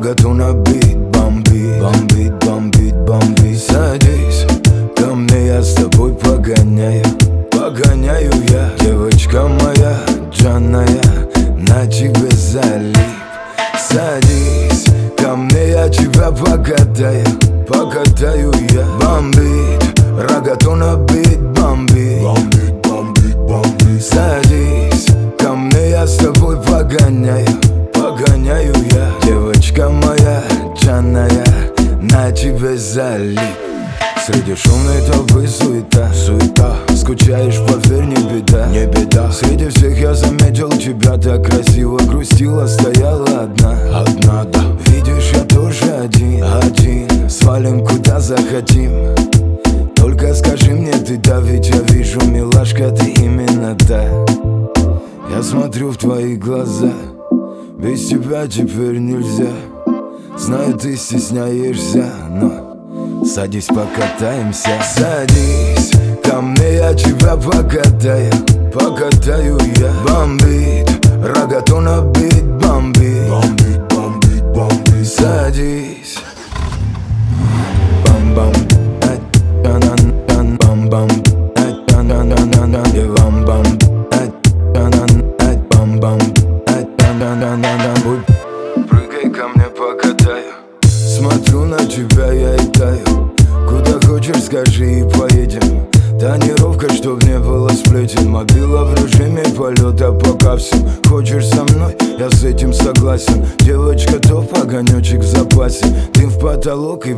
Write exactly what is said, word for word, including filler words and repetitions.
рогату набит, бомбит, бомбит, бомбит, бомбит. Садись ко мне, я с тобой погоняю, погоняю я. Девочка моя, Джанная, на тебе залип. Садись ко мне, я тебя покатаю, покатаю я. Бомбит, рогату набит, бомбит, бомбит, бомбит, бомбит. Садись ко мне, я с тобой погоняю, погоняю я. Девочка моя, Джанная, на тебе залип. Среди шумной толпы суета, суета. Скучаешь, поверь, не беда, не беда. Среди всех я заметил тебя, так красиво грустила, стояла одна, одна, да. Видишь, я тоже один, один. Свалим куда захотим. Только скажи мне ты да, ведь я вижу, милашка, ты именно та. Я смотрю в твои глаза, без тебя теперь нельзя. Знаю, ты стесняешься, но садись, покатаемся. Садись ко мне, я тебя покатаю, покатаю я. Бомбит, рогату набит, бомбит, бомбит, бомбит, бомбит. Садись. Бам-бам, ай-тан-ан-ан, бам-бам, ай-тан-ан-ан-ан, бам-бам, ай-тан-ан, ай-бам-бам, ай-тан-ан-ан-ан. Прыгай ко мне, покатаю. Смотрю на тебя, я и таю. Куда хочешь, скажи и поедем. Тонировка, чтоб не было сплетен. Мобила в режиме полета пока всем. Хочешь со мной, я с этим согласен. Девочка, топ, огонечек в запасе. Дым в потолок и